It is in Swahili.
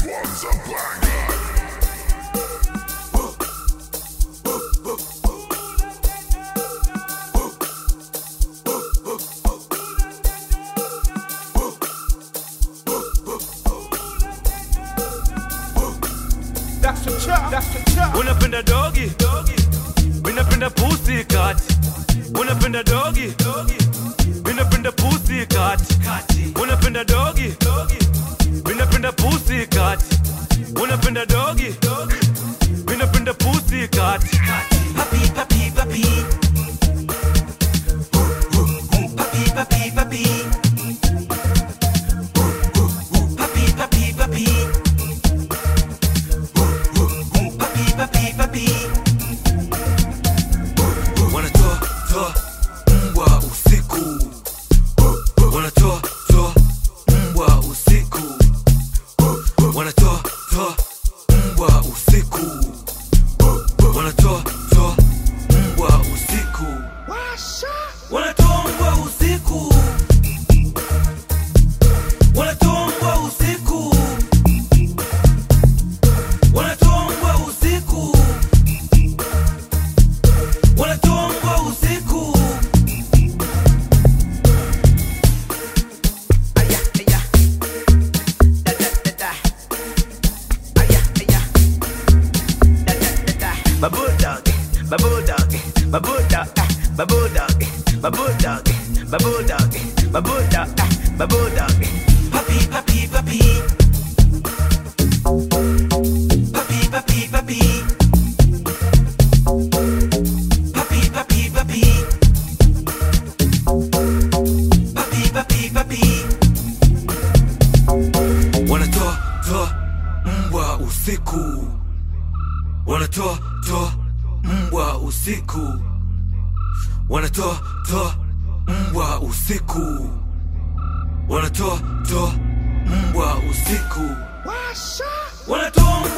one's a banger. That's the chop. Unapenda doggy, unapenda pussy cat. Unapenda doggy, unapenda pussy cat. Unapenda doggy, unapenda pussy cat. Unapenda doggy, unapenda pussy cat. Papi, papi, papi. Papi, papi, papi. Papi, papi, papi. Papi, papi, papi. Wanatoa mbwa usiku. Wanatoa mbwa usiku. Wanatoa mbwa usiku. Wanatoa mbwa usiku. Wanatoa mbwa usiku. Wanatoa mbwa usiku. Wanatoa mbwa usiku. Wanatoa mbwa usiku. Aya, aya. Da, da, da, da. Aya, aya. Da, da, da, da. My bulldog, my bulldog, my bulldog, my bulldog, my bulldog, my bulldog, my bulldog, my bulldog. Papi, papi, papi. Papi, papi, papi. Papi, papi, papi. Papi, papi, papi. Wanatoa mbwa usiku. Wanatoa mbwa usiku. Wanatoa mbwa usiku. Wanatoa mbwa usiku. Wanatoa